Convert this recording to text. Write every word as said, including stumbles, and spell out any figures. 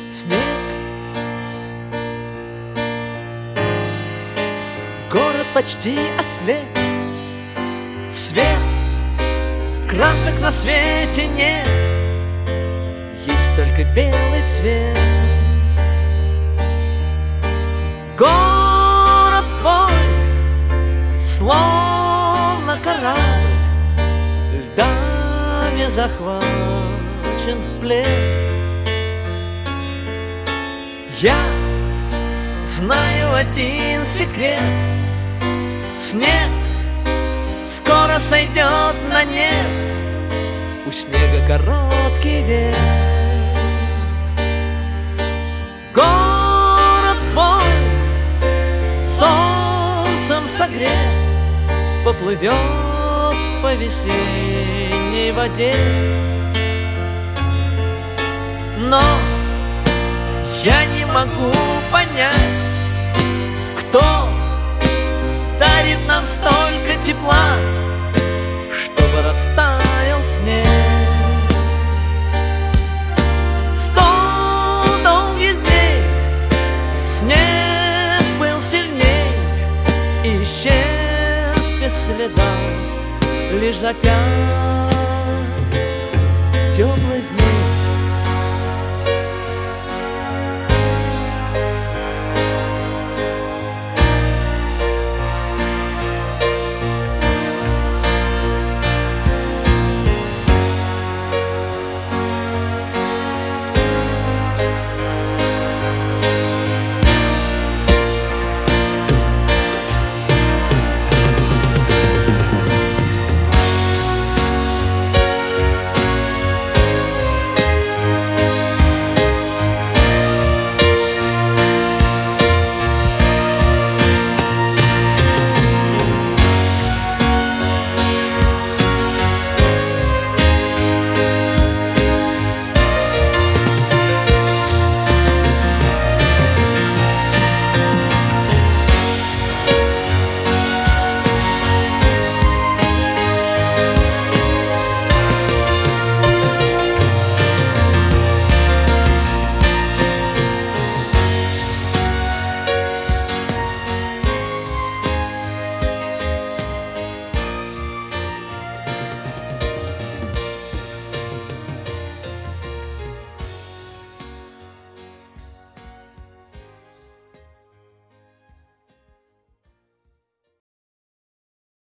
снег. Город почти ослеп, свет, красок на свете нет, есть только белый цвет. Город твой, словно корабль, льдами захвачен в плен. Я знаю один секрет: снег скоро сойдет на нет, у снега короткий век. Город твой, солнцем согрет, поплывет по весенней воде. Но я не могу понять, кто дарит нам столько тепла, чтобы растаял снег. Сто долгих дней снег был сильней и исчез без следа, лишь за пять теплых дней.